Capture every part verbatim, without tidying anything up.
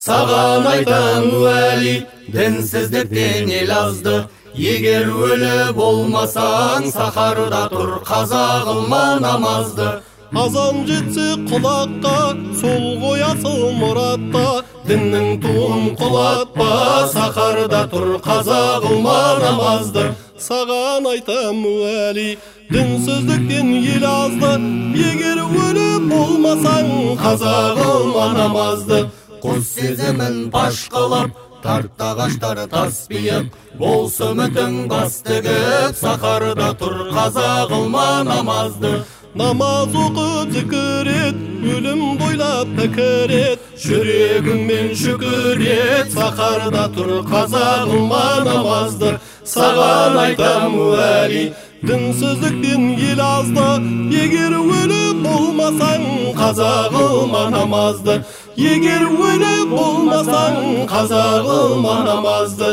саған айтам уәли, дінсіздіктен ел азды. Егер өлі болмасаң, сахарда тұр, қаза қылма намазды. Азан жетсе құлаққа, сол қоясыл мұратта, діннің туын құлатпа, сахарда тұр, қаза қылма намазды. Саған айтам уәли, дінсіздіктен ел азды. Егер өлі болмасаң, қаза қылма намазды. Құс сезімін паш қылып, тарт ағаштар таспиып, болсы үмітің бас тігіп, сахарда тұр, қаза қылма намазды. Намаз оқып зікір ет, өлім бойлап пікір ет, жүрегіңмен шүкір ет, сахарда тұр, қаза қылма намазды. Саған айтам уәли, дінсіздіктен ел азды. Егер өлі болмасаң, қаза қылма намазды. Егер өлі болмасаң, қаза қылма намазды.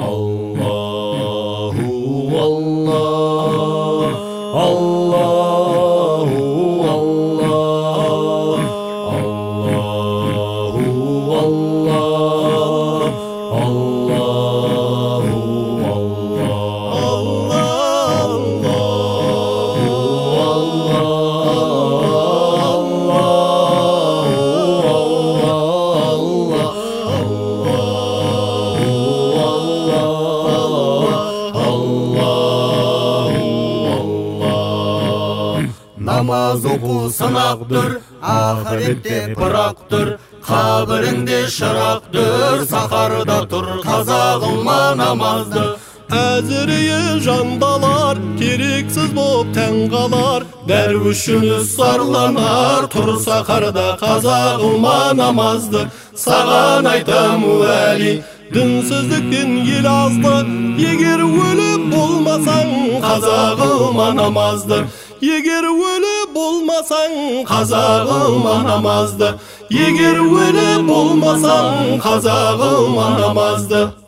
Аллаху Аллах, Аллаху Намаз оқу сынақтыр, ақыретте пырақтыр, қабіріңде шырақтыр, сахарда тұр, қаза қылма намазды. Әзірейі жандалар, керексіз боп тән қалар, дәрвішіңіз сарланар, тұр сахарда, қаза қылма намазды. Саған айтам уәли, дінсіздіктен ел азды. Егер өлі болмасаң, қаза қылма намазды. Егер өлі болмасаң, қаза қылма намазды. Егер өлі болмасаң, қаза қылма намазды.